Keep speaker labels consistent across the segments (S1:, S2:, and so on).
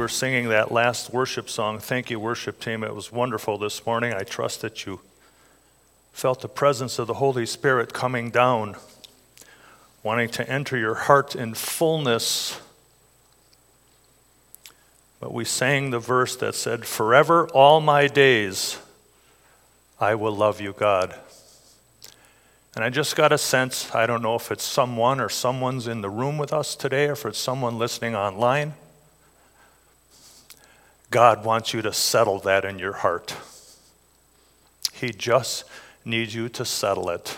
S1: were singing that last worship song, thank you, worship team. It was wonderful this morning. I trust that you felt the presence of the Holy Spirit coming down, wanting to enter your heart in fullness. But we sang the verse that said, forever all my days I will love you, God. And I just got a sense, I don't know if it's someone or someone's in the room with us today, or if it's someone listening online. God wants you to settle that in your heart. He just needs you to settle it.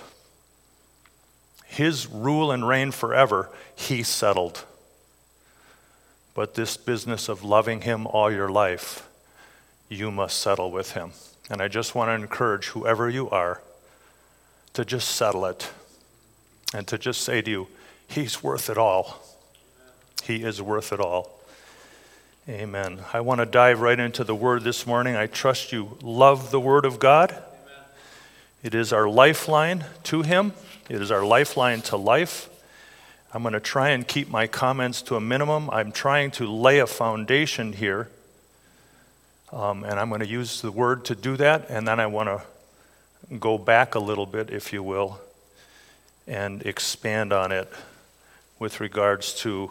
S1: His rule and reign forever, he settled. But this business of loving him all your life, you must settle with him. And I just want to encourage whoever you are to just settle it and to just say to you, he's worth it all. He is worth it all. Amen. I want to dive right into the word this morning. I trust you love the word of God. Amen. It is our lifeline to him. It is our lifeline to life. I'm going to try and keep my comments to a minimum. I'm trying to lay a foundation here. And I'm going to use the word to do that. And then I want to go back a little bit, if you will, and expand on it with regards to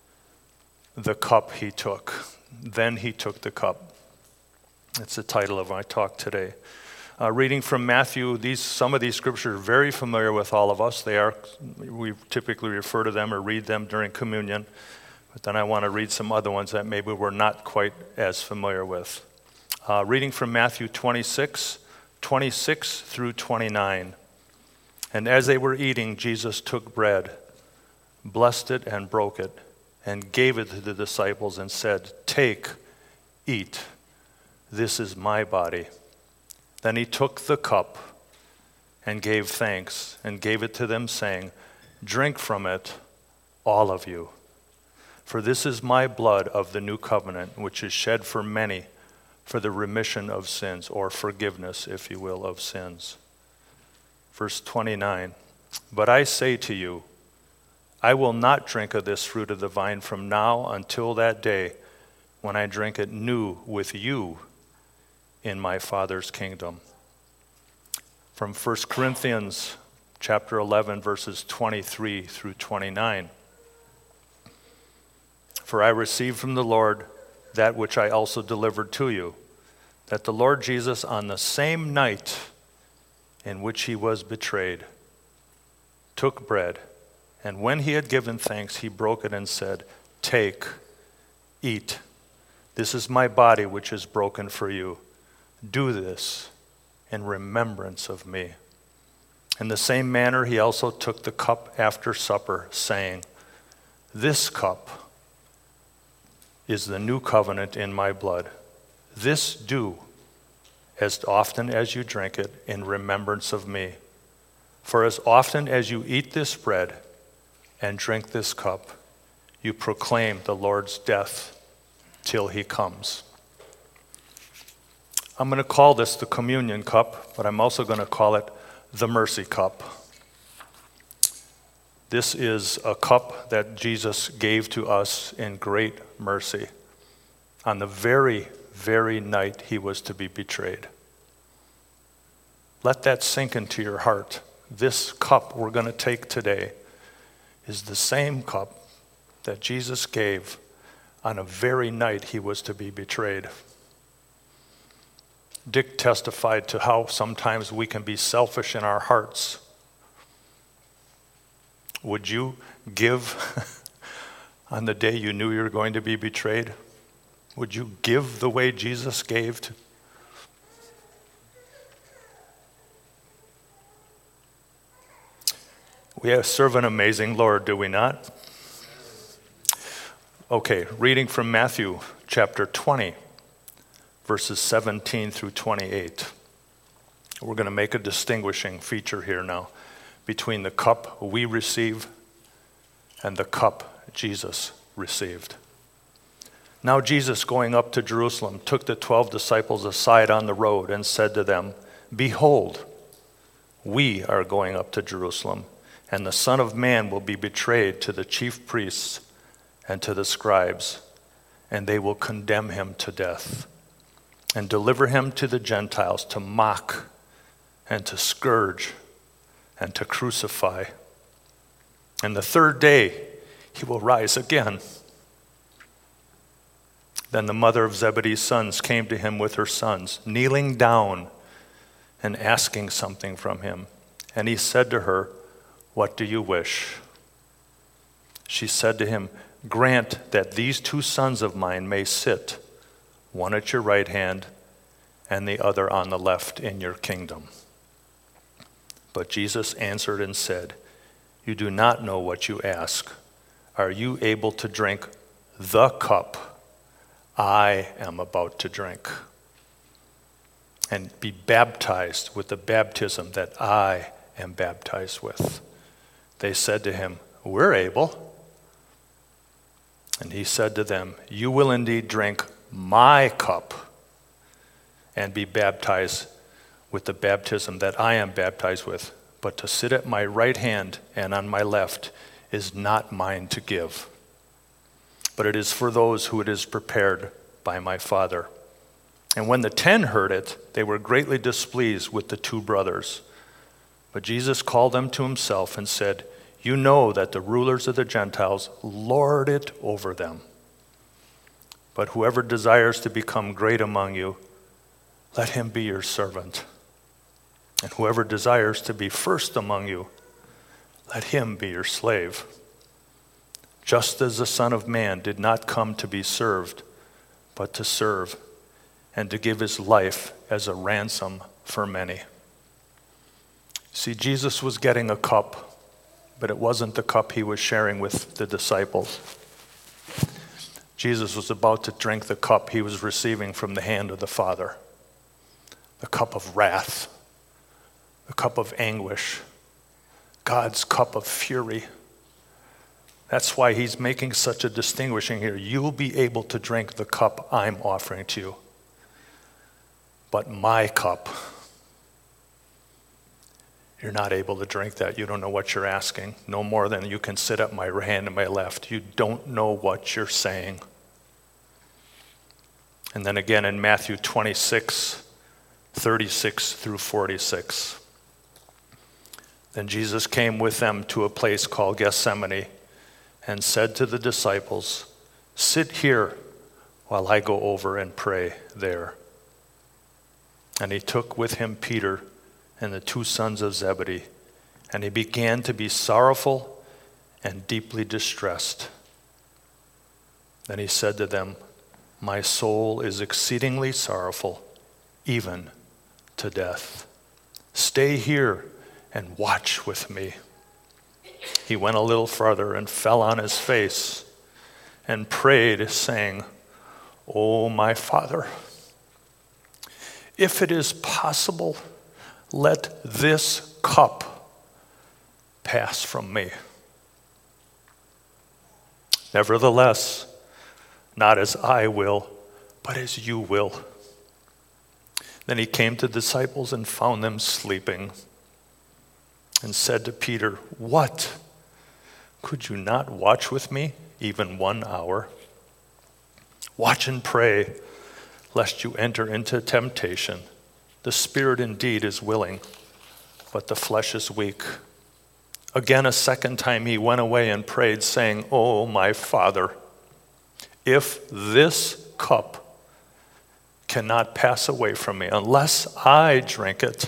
S1: the cup he took. Then he took the cup. That's the title of my talk today. Reading from Matthew, some of these scriptures are very familiar with all of us. We typically refer to them or read them during communion. But then I want to read some other ones that maybe we're not quite as familiar with. Reading from Matthew 26 through 29. And as they were eating, Jesus took bread, blessed it and broke it, and gave it to the disciples and said, take, eat, this is my body. Then he took the cup and gave thanks and gave it to them, saying, drink from it, all of you. For this is my blood of the new covenant, which is shed for many for the remission of sins, or forgiveness, if you will, of sins. Verse 29, but I say to you, I will not drink of this fruit of the vine from now until that day when I drink it new with you in my Father's kingdom. From 1 Corinthians chapter 11, verses 23 through 29. For I received from the Lord that which I also delivered to you, that the Lord Jesus, on the same night in which he was betrayed, took bread, and when he had given thanks, he broke it and said, take, eat. This is my body which is broken for you. Do this in remembrance of me. In the same manner, he also took the cup after supper, saying, this cup is the new covenant in my blood. This do as often as you drink it in remembrance of me. For as often as you eat this bread and drink this cup, you proclaim the Lord's death till he comes. I'm going to call this the communion cup, but I'm also going to call it the mercy cup. This is a cup that Jesus gave to us in great mercy on the very, very night he was to be betrayed. Let that sink into your heart. This cup we're going to take today is the same cup that Jesus gave on a very night he was to be betrayed. Dick testified to how sometimes we can be selfish in our hearts. Would you give on the day you knew you were going to be betrayed? Would you give the way Jesus gave? We serve an amazing Lord, do we not? Okay, reading from Matthew chapter 20, verses 17 through 28. We're going to make a distinguishing feature here now between the cup we receive and the cup Jesus received. Now Jesus, going up to Jerusalem, took the 12 disciples aside on the road and said to them, behold, we are going up to Jerusalem, and the Son of Man will be betrayed to the chief priests and to the scribes, and they will condemn him to death and deliver him to the Gentiles to mock and to scourge and to crucify. And the third day he will rise again." Then the mother of Zebedee's sons came to him with her sons, kneeling down and asking something from him. And he said to her, "What do you wish?" She said to him, "Grant that these 2 sons of mine may sit, one at your right hand and the other on the left in your kingdom." But Jesus answered and said, "You do not know what you ask. Are you able to drink the cup I am about to drink, and be baptized with the baptism that I am baptized with?" They said to him, "We're able." And he said to them, "You will indeed drink my cup and be baptized with the baptism that I am baptized with, but to sit at my right hand and on my left is not mine to give, but it is for those who it is prepared by my Father." And when the 10 heard it, they were greatly displeased with the 2 brothers. But Jesus called them to himself and said, "You know that the rulers of the Gentiles lord it over them. But whoever desires to become great among you, let him be your servant. And whoever desires to be first among you, let him be your slave. Just as the Son of Man did not come to be served, but to serve, and to give his life as a ransom for many." See, Jesus was getting a cup, but it wasn't the cup he was sharing with the disciples. Jesus was about to drink the cup he was receiving from the hand of the Father, the cup of wrath, the cup of anguish, God's cup of fury. That's why he's making such a distinguishing here. You'll be able to drink the cup I'm offering to you, but my cup, you're not able to drink that. You don't know what you're asking. No more than you can sit at my right hand and my left. You don't know what you're saying. And then again in Matthew 26, 36 through 46. Then Jesus came with them to a place called Gethsemane and said to the disciples, "Sit here while I go over and pray there." And he took with him Peter and the 2 sons of Zebedee, and he began to be sorrowful and deeply distressed. Then he said to them, "My soul is exceedingly sorrowful, even to death. Stay here and watch with me." He went a little farther and fell on his face and prayed, saying, "O my Father, if it is possible, let this cup pass from me. Nevertheless, not as I will, but as you will." Then he came to the disciples and found them sleeping, and said to Peter, "What? Could you not watch with me even 1 hour? Watch and pray, lest you enter into temptation. The spirit indeed is willing, but the flesh is weak." Again, a second time he went away and prayed, saying, "O my Father, if this cup cannot pass away from me unless I drink it,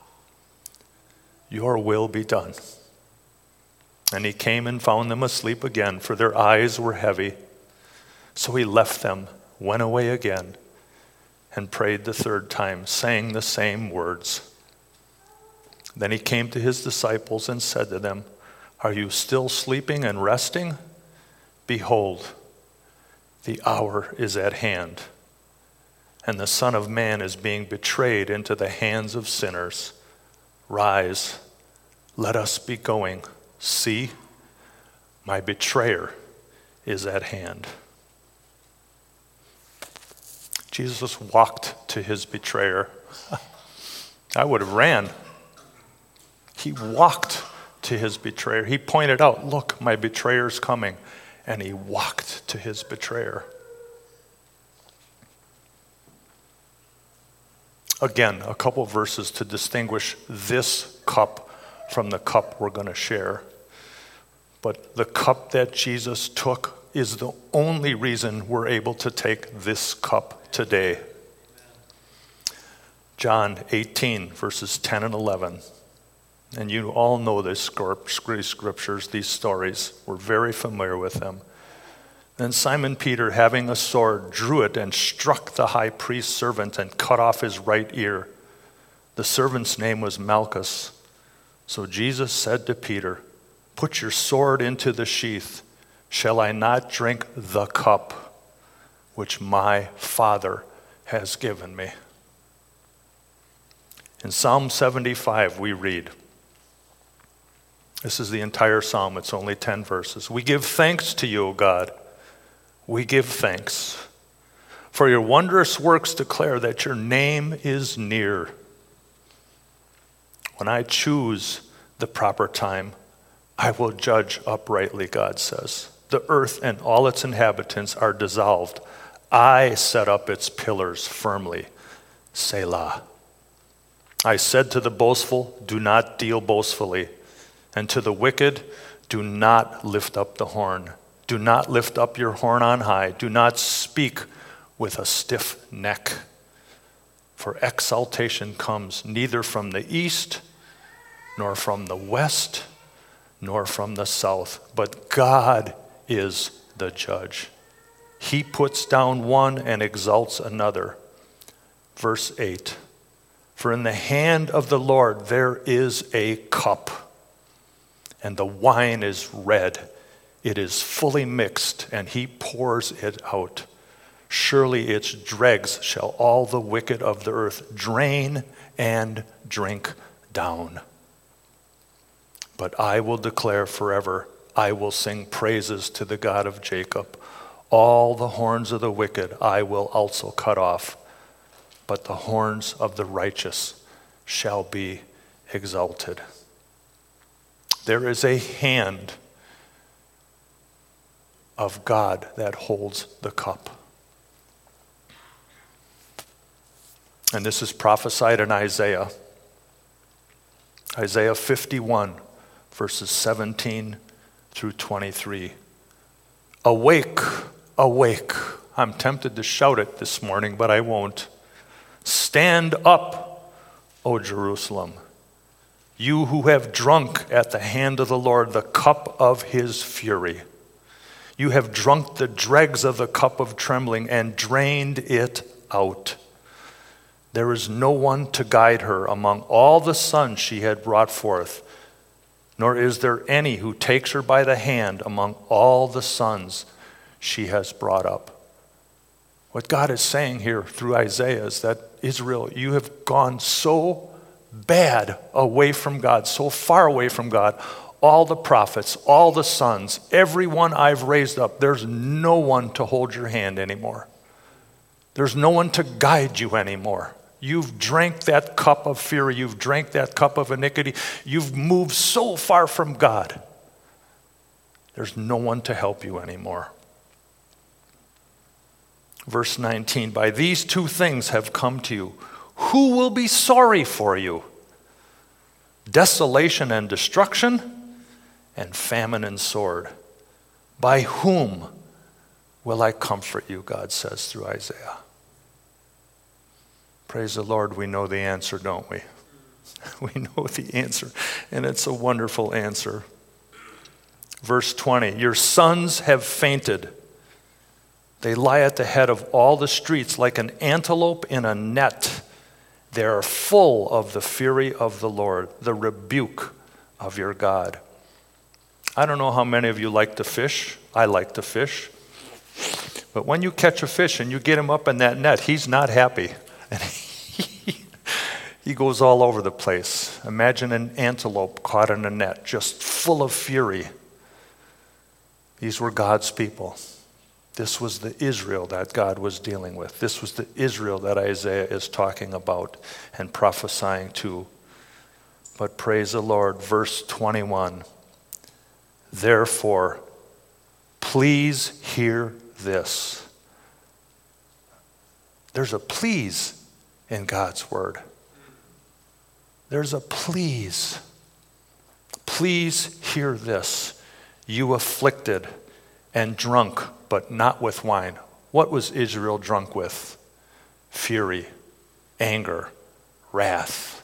S1: your will be done." And he came and found them asleep again, for their eyes were heavy. So he left them, went away again, and prayed the 3rd time, saying the same words. Then he came to his disciples and said to them, "Are you still sleeping and resting? Behold, the hour is at hand, and the Son of Man is being betrayed into the hands of sinners. Rise, let us be going. See, my betrayer is at hand." Jesus walked to his betrayer. I would have ran. He walked to his betrayer. He pointed out, "Look, my betrayer's coming." And he walked to his betrayer. Again, a couple verses to distinguish this cup from the cup we're going to share. But the cup that Jesus took is the only reason we're able to take this cup today. John 18, verses 10 and 11. And you all know these scriptures, these stories. We're very familiar with them. Then Simon Peter, having a sword, drew it and struck the high priest's servant and cut off his right ear. The servant's name was Malchus. So Jesus said to Peter, "Put your sword into the sheath. Shall I not drink the cup which my Father has given me?" In Psalm 75 we read, this is the entire psalm, it's only 10 verses. "We give thanks to you, O God. We give thanks. For your wondrous works declare that your name is near. When I choose the proper time, I will judge uprightly," God says. "The earth and all its inhabitants are dissolved. I set up its pillars firmly. Selah. I said to the boastful, do not deal boastfully. And to the wicked, do not lift up the horn. Do not lift up your horn on high. Do not speak with a stiff neck. For exaltation comes neither from the east, nor from the west, nor from the south. But God is the judge. He puts down one and exalts another." Verse 8. "For in the hand of the Lord there is a cup, and the wine is red. It is fully mixed, and he pours it out. Surely its dregs shall all the wicked of the earth drain and drink down. But I will declare forever, I will sing praises to the God of Jacob. All the horns of the wicked I will also cut off, but the horns of the righteous shall be exalted." There is a hand of God that holds the cup. And this is prophesied in Isaiah. Isaiah 51, verses 17 through 23. "Awake, awake." I'm tempted to shout it this morning, but I won't. "Stand up, O Jerusalem, you who have drunk at the hand of the Lord the cup of his fury. You have drunk the dregs of the cup of trembling and drained it out. There is no one to guide her among all the sons she had brought forth, nor is there any who takes her by the hand among all the sons she has brought up." What God is saying here through Isaiah is that, Israel, you have gone so bad away from God, so far away from God. All the prophets, all the sons, everyone I've raised up, there's no one to hold your hand anymore. There's no one to guide you anymore. You've drank that cup of fury. You've drank that cup of iniquity. You've moved so far from God. There's no one to help you anymore. Verse 19, "By these two things have come to you. Who will be sorry for you? Desolation and destruction, and famine and sword. By whom will I comfort you?" God says through Isaiah. Praise the Lord, we know the answer, don't we? We know the answer, and it's a wonderful answer. Verse 20, "Your sons have fainted. They lie at the head of all the streets like an antelope in a net. They are full of the fury of the Lord, the rebuke of your God." I don't know how many of you like to fish. I like to fish. But when you catch a fish and you get him up in that net, he's not happy. And he goes all over the place. Imagine an antelope caught in a net, just full of fury. These were God's people. This was the Israel that God was dealing with. This was the Israel that Isaiah is talking about and prophesying to. But praise the Lord, verse 21. "Therefore, please hear this." There's a please in God's word. There's a please. Please hear this, you afflicted and drunk, but not with wine. What was Israel drunk with? Fury, anger, wrath.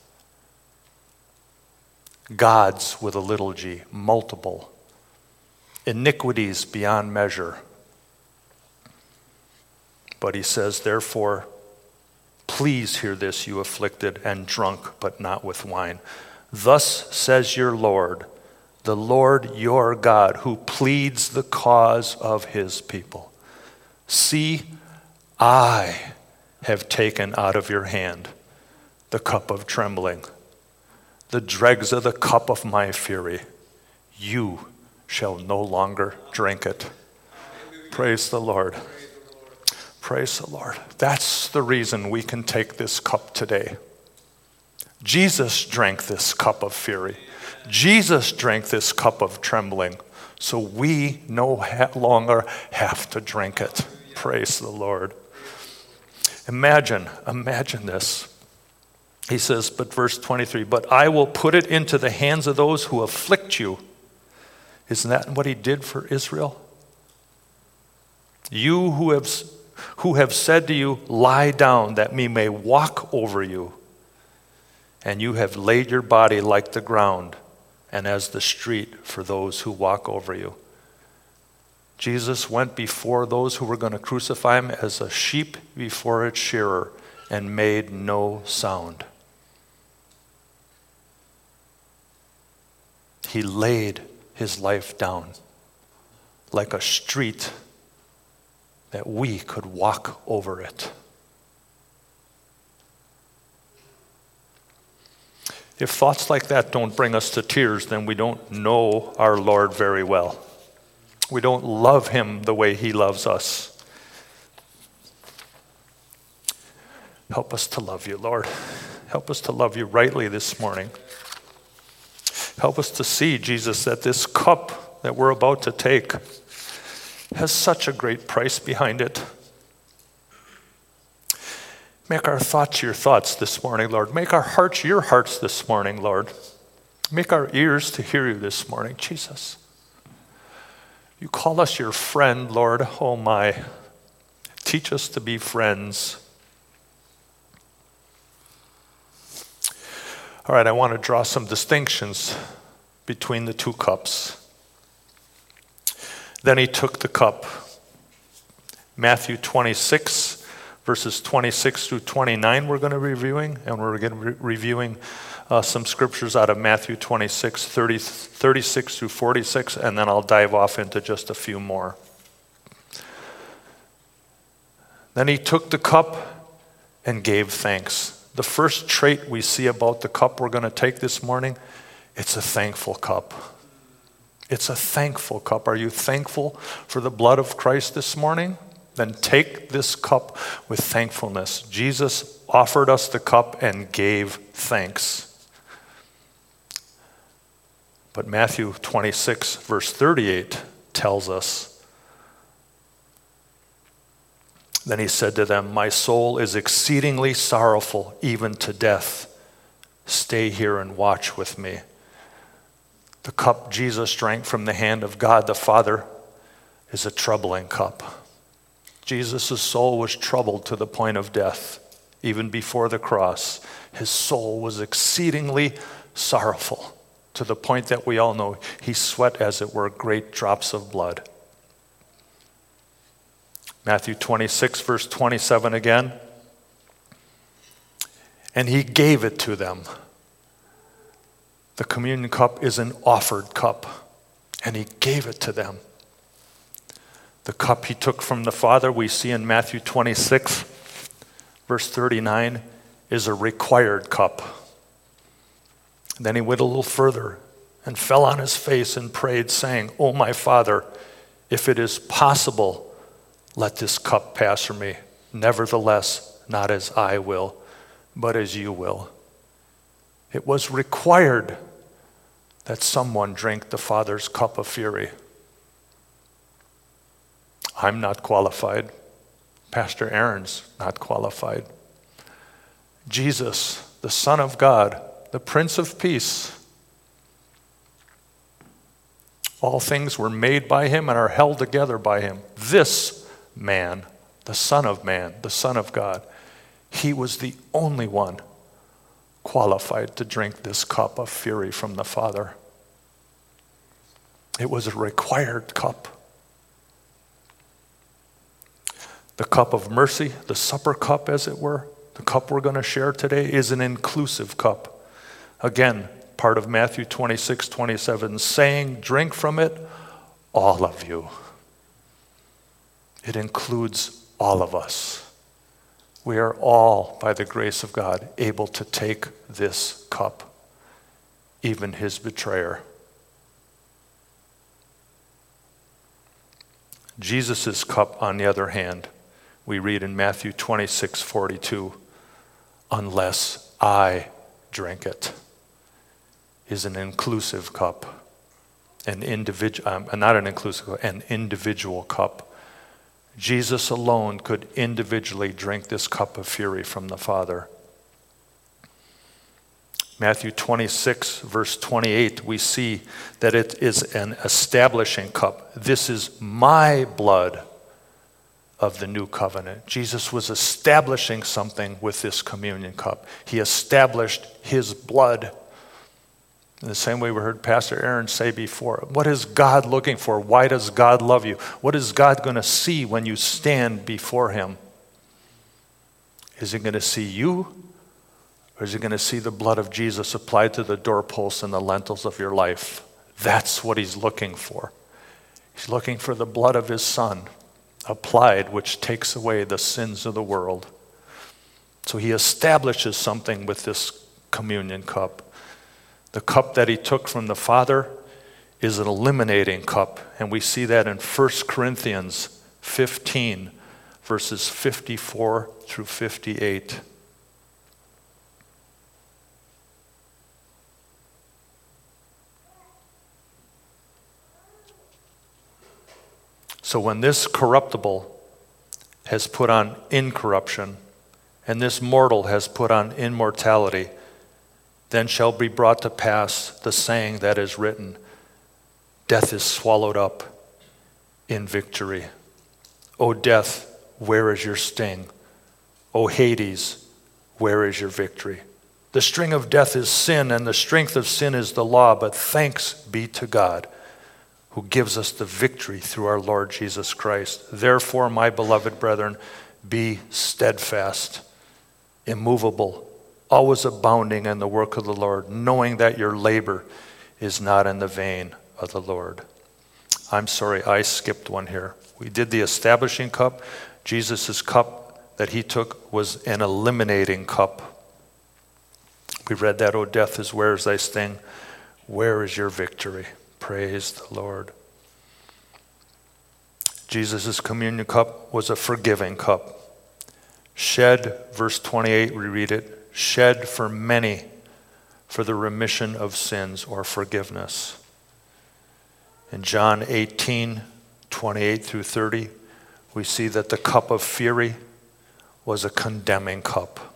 S1: Gods with a little g, multiple. Iniquities beyond measure. But he says, therefore, please hear this, you afflicted and drunk, but not with wine. Thus says your Lord, the Lord your God, who pleads the cause of his people. See, I have taken out of your hand the cup of trembling, the dregs of the cup of my fury. You shall no longer drink it. Praise the Lord. Praise the Lord. That's the reason we can take this cup today. Jesus drank this cup of fury. Jesus drank this cup of trembling. So we no longer have to drink it. Praise the Lord. Imagine this. He says, but verse 23, but I will put it into the hands of those who afflict you. Isn't that what he did for Israel? You who have said to you, lie down that we may walk over you. And you have laid your body like the ground and as the street for those who walk over you. Jesus went before those who were going to crucify him as a sheep before its shearer and made no sound. He laid his life down like a street that we could walk over it. If thoughts like that don't bring us to tears, then we don't know our Lord very well. We don't love him the way he loves us. Help us to love you, Lord. Help us to love you rightly this morning. Help us to see, Jesus, that this cup that we're about to take has such a great price behind it. Make our thoughts your thoughts this morning, Lord. Make our hearts your hearts this morning, Lord. Make our ears to hear you this morning, Jesus. You call us your friend, Lord. Oh my. Teach us to be friends. All right, I want to draw some distinctions between the two cups. Then he took the cup. Matthew 26, verses 26 through 29 we're going to be reviewing, and we're going to be reviewing some scriptures out of Matthew 26, 36 through 46, and then I'll dive off into just a few more. Then he took the cup and gave thanks. The first trait we see about the cup we're going to take this morning, it's a thankful cup. It's a thankful cup. Are you thankful for the blood of Christ this morning? Then take this cup with thankfulness. Jesus offered us the cup and gave thanks. But Matthew 26, verse 38 tells us, then he said to them, my soul is exceedingly sorrowful, even to death. Stay here and watch with me. The cup Jesus drank from the hand of God the Father is a troubling cup. Jesus' soul was troubled to the point of death. Even before the cross, his soul was exceedingly sorrowful to the point that we all know he sweat, as it were, great drops of blood. Matthew 26, verse 27 again. And he gave it to them. The communion cup is an offered cup, and he gave it to them. The cup he took from the Father, we see in Matthew 26, verse 39, is a required cup. Then he went a little further and fell on his face and prayed, saying, "O my Father, if it is possible, let this cup pass from me. Nevertheless, not as I will, but as you will." It was required that someone drink the Father's cup of fury. I'm not qualified. Pastor Aaron's not qualified. Jesus, the Son of God, the Prince of Peace. All things were made by him and are held together by him. This man, the Son of Man, the Son of God, he was the only one qualified to drink this cup of fury from the Father. It was a required cup. The cup of mercy, the supper cup as it were, the cup we're going to share today is an inclusive cup. Again, part of Matthew 26:27, saying, drink from it, all of you. It includes all of us. We are all, by the grace of God, able to take this cup, even his betrayer. Jesus' cup, on the other hand, we read in Matthew 26:42, unless I drink it, is an inclusive cup, an individual cup. Jesus alone could individually drink this cup of fury from the Father. Matthew 26, verse 28, we see that it is an establishing cup. This is my blood of the new covenant. Jesus was establishing something with this communion cup. He established his blood. In the same way we heard Pastor Aaron say before, what is God looking for? Why does God love you? What is God going to see when you stand before him? Is he going to see you? Or is he going to see the blood of Jesus applied to the doorposts and the lintels of your life? That's what he's looking for. He's looking for the blood of his Son applied, which takes away the sins of the world. So he establishes something with this communion cup. The cup that he took from the Father is an eliminating cup, and we see that in 1 Corinthians 15, verses 54 through 58. So when this corruptible has put on incorruption, and this mortal has put on immortality, then shall be brought to pass the saying that is written, death is swallowed up in victory. O death, where is your sting? O Hades, where is your victory? The sting of death is sin, and the strength of sin is the law, but thanks be to God, who gives us the victory through our Lord Jesus Christ. Therefore, my beloved brethren, be steadfast, immovable, always abounding in the work of the Lord, knowing that your labor is not in the vain of the Lord. I'm sorry, I skipped one here. We did the establishing cup. Jesus' cup that he took was an eliminating cup. We read that, O death, is where is thy sting? Where is your victory? Praise the Lord. Jesus' communion cup was a forgiving cup. Shed, verse 28, we read it, shed for many for the remission of sins or forgiveness. In John 18, 28 through 30, we see that the cup of fury was a condemning cup.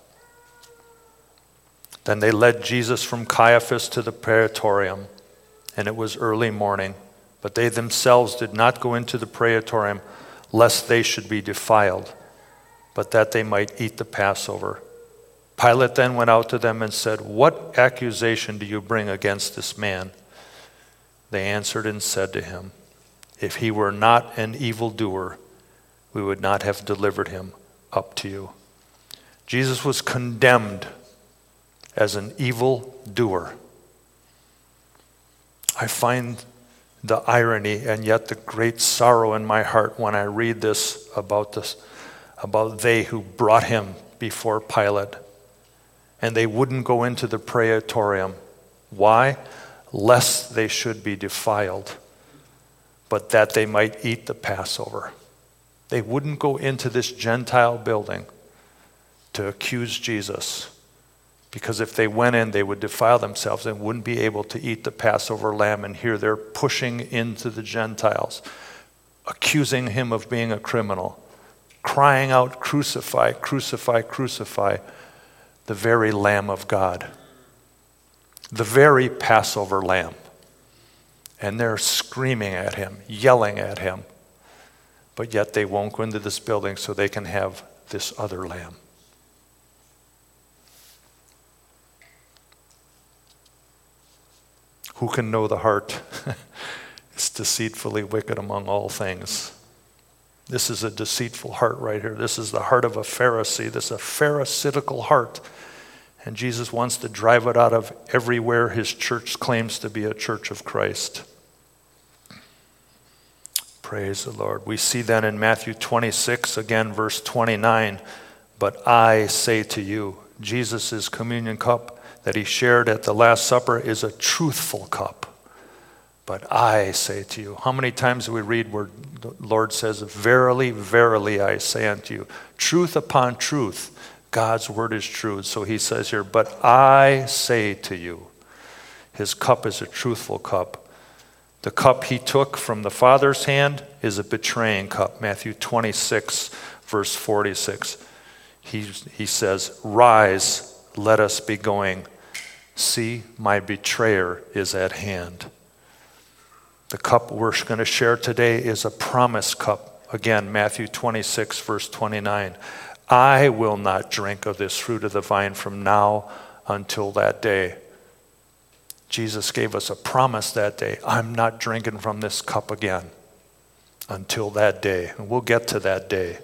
S1: Then they led Jesus from Caiaphas to the praetorium, and it was early morning, but they themselves did not go into the praetorium, lest they should be defiled, but that they might eat the Passover. Pilate then went out to them and said, what accusation do you bring against this man? They answered and said to him, if he were not an evildoer, we would not have delivered him up to you. Jesus was condemned as an evildoer. I find the irony and yet the great sorrow in my heart when I read this, about they who brought him before Pilate. And they wouldn't go into the praetorium. Why? Lest they should be defiled, but that they might eat the Passover. They wouldn't go into this Gentile building to accuse Jesus, because if they went in, they would defile themselves and wouldn't be able to eat the Passover lamb. And here they're pushing into the Gentiles, accusing him of being a criminal, crying out, crucify, crucify, crucify. the very Lamb of God, the very Passover lamb. And they're screaming at him, yelling at him, but yet they won't go into this building so they can have this other lamb. Who can know the heart? It's deceitfully wicked among all things. This is a deceitful heart right here. This is the heart of a Pharisee. This is a pharisaical heart. And Jesus wants to drive it out of everywhere his church claims to be a church of Christ. Praise the Lord. We see then in Matthew 26, again, verse 29, but I say to you, Jesus' communion cup that he shared at the Last Supper is a truthful cup. But I say to you, how many times do we read where the Lord says, verily, verily, I say unto you, truth upon truth, God's word is true. So he says here, but I say to you, his cup is a truthful cup. The cup he took from the Father's hand is a betraying cup. Matthew 26, verse 46. He says, rise, let us be going. See, my betrayer is at hand. The cup we're going to share today is a promise cup. Again, Matthew 26, verse 29. I will not drink of this fruit of the vine from now until that day. Jesus gave us a promise that day. I'm not drinking from this cup again until that day. And we'll get to that day.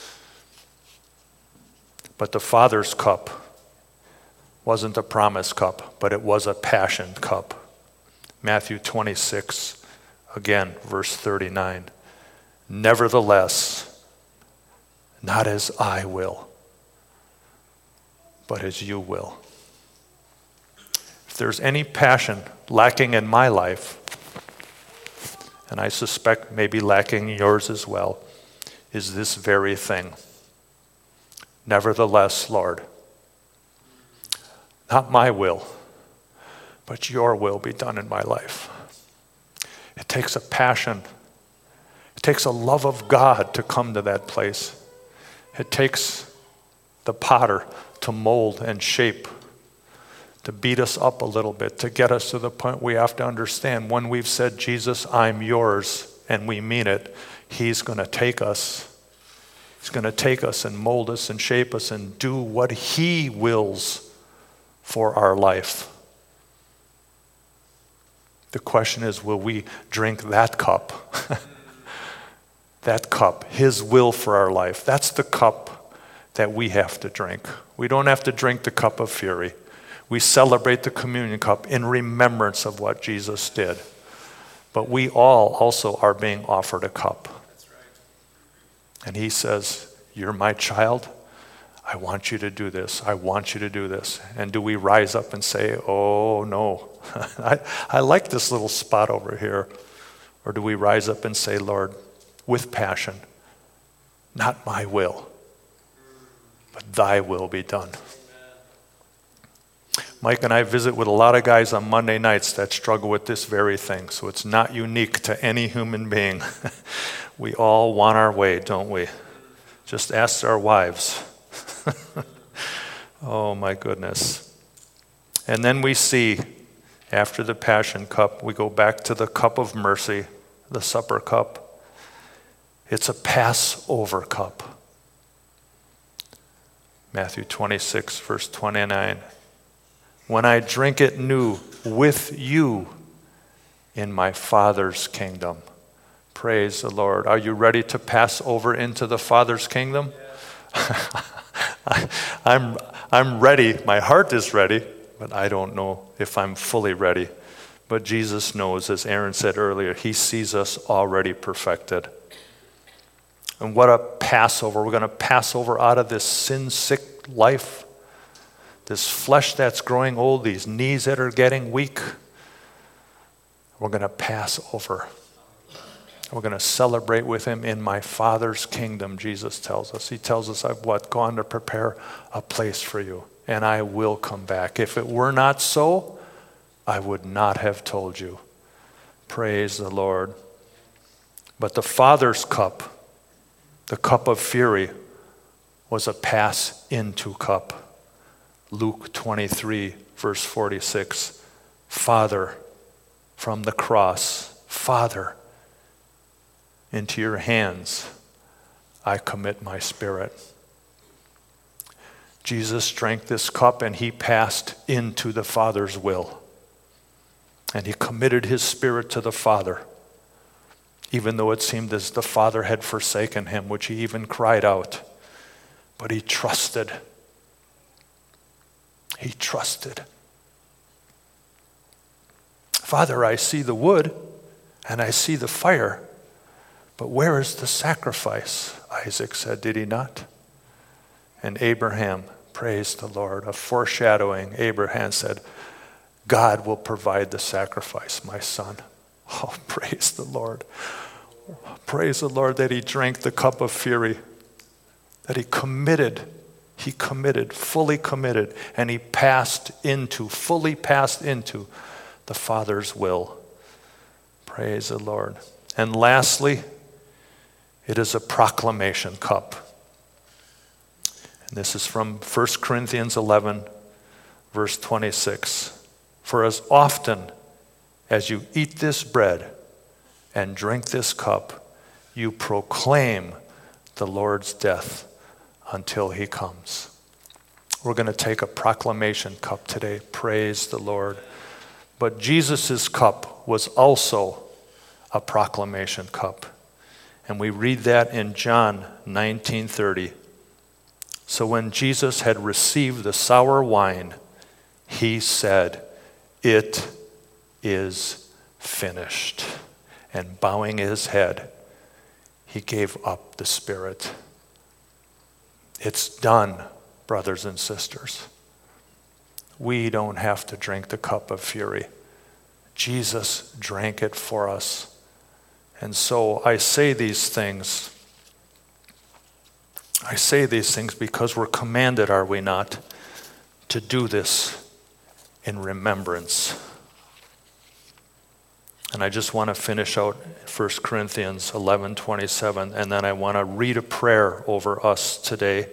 S1: But the Father's cup wasn't a promise cup, but it was a passion cup. Matthew 26, again, verse 39. Nevertheless, not as I will, but as you will. If there's any passion lacking in my life, and I suspect maybe lacking in yours as well, is this very thing. Nevertheless, Lord, not my will, but your will be done in my life. It takes a passion. It takes a love of God to come to that place. It takes the potter to mold and shape, to beat us up a little bit, to get us to the point we have to understand when we've said, Jesus, I'm yours, and we mean it, he's going to take us. He's going to take us and mold us and shape us and do what he wills for our life. The question is, will we drink that cup? That cup, his will for our life. That's the cup that we have to drink. We don't have to drink the cup of fury. We celebrate the communion cup in remembrance of what Jesus did. But we all also are being offered a cup. That's right. And he says, you're my child. I want you to do this. I want you to do this. And do we rise up and say, oh no, I like this little spot over here? Or do we rise up and say, Lord, with passion, not my will, but thy will be done. Mike and I visit with a lot of guys on Monday nights that struggle with this very thing, so it's not unique to any human being. We all want our way, don't we? Just ask our wives. Oh my goodness. And then we see, after the Passion Cup, we go back to the cup of mercy, the supper cup. It's a Passover cup. Matthew 26, verse 29. When I drink it new with you in my Father's kingdom. Praise the Lord. Are you ready to pass over into the Father's kingdom? I'm ready. My heart is ready, but I don't know if I'm fully ready. But Jesus knows, as Aaron said earlier, he sees us already perfected. And what a Passover. We're going to pass over out of this sin-sick life, this flesh that's growing old, these knees that are getting weak. We're going to pass over. We're going to celebrate with him in my Father's kingdom, Jesus tells us. He tells us, I've gone to prepare a place for you, and I will come back. If it were not so, I would not have told you. Praise the Lord. But the Father's cup, the cup of fury, was a pass into cup. Luke 23, verse 46, Father, from the cross, Father, into your hands I commit my spirit. Jesus drank this cup and he passed into the Father's will. And he committed his spirit to the Father, even though it seemed as the Father had forsaken him, which he even cried out. But he trusted. He trusted. Father, I see the wood and I see the fire, but where is the sacrifice? Isaac said, did he not? And Abraham praised the Lord. A foreshadowing, Abraham said, God will provide the sacrifice, my son. Oh, praise the Lord. Praise the Lord that he drank the cup of fury, that he committed, fully committed, and he fully passed into the Father's will. Praise the Lord. And lastly, it is a proclamation cup. And this is from 1 Corinthians 11, verse 26. For as often as you eat this bread and drink this cup, you proclaim the Lord's death until he comes. We're going to take a proclamation cup today. Praise the Lord. But Jesus' cup was also a proclamation cup. And we read that in John 19:30. So when Jesus had received the sour wine, he said, it is finished. And bowing his head, he gave up the spirit. It's done, brothers and sisters. We don't have to drink the cup of fury. Jesus drank it for us. And so I say these things. I say these things because we're commanded, are we not, to do this in remembrance. And I just want to finish out 1 Corinthians 11:27, and then I want to read a prayer over us today.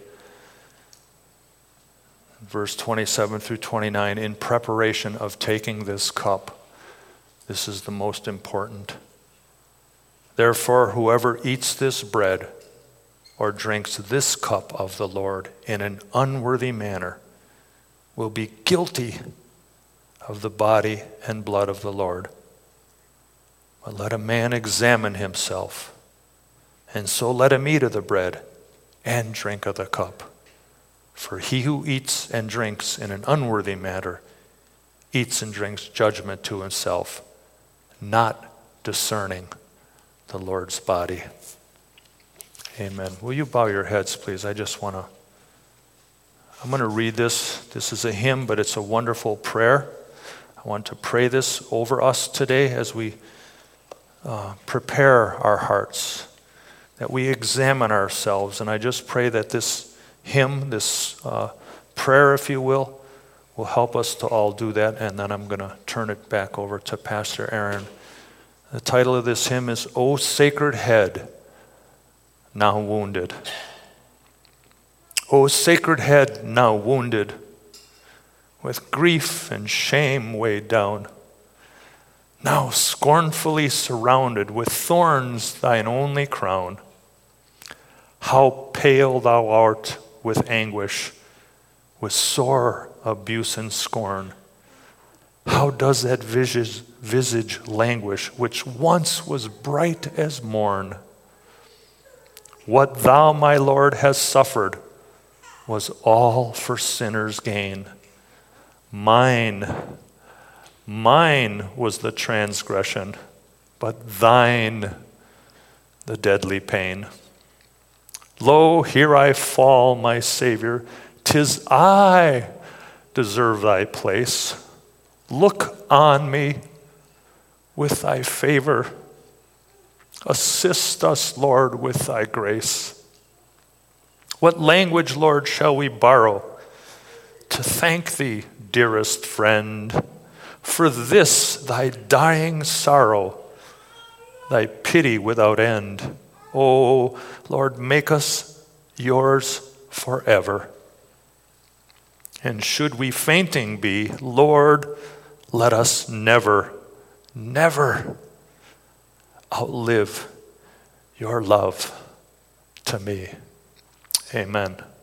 S1: Verse 27 through 29, in preparation of taking this cup. This is the most important. Therefore, whoever eats this bread or drinks this cup of the Lord in an unworthy manner will be guilty of the body and blood of the Lord. But let a man examine himself, and so let him eat of the bread and drink of the cup. For he who eats and drinks in an unworthy manner eats and drinks judgment to himself, not discerning the Lord's body. Amen. Will you bow your heads, please? I'm going to read this. This is a hymn, but it's a wonderful prayer. I want to pray this over us today as we prepare our hearts, that we examine ourselves. And I just pray that this hymn, this prayer, if you will help us to all do that. And then I'm going to turn it back over to Pastor Aaron. The title of this hymn is, O Sacred Head, Now Wounded. O sacred head, now wounded, with grief and shame weighed down, now scornfully surrounded with thorns thine only crown. How pale thou art with anguish, with sore abuse and scorn. How does that visage languish, which once was bright as morn? What thou, my Lord, hast suffered was all for sinners' gain. Mine was the transgression, but thine the deadly pain. Lo, here I fall, my Savior, 'tis I deserve thy place. Look on me with thy favor. Assist us, Lord, with thy grace. What language, Lord, shall we borrow to thank thee, dearest friend, for this thy dying sorrow, thy pity without end? Oh, Lord, make us yours forever. And should we fainting be, Lord, let us never, never outlive your love to me. Amen.